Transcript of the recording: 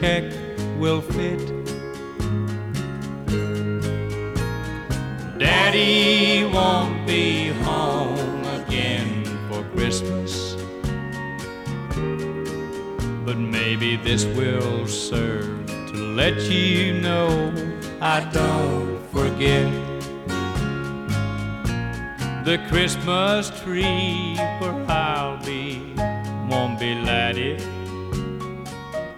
check will fit. Daddy won't be home again for Christmas, but maybe this will serve to let you know I don't forget. The Christmas tree where I'll be won't be lighted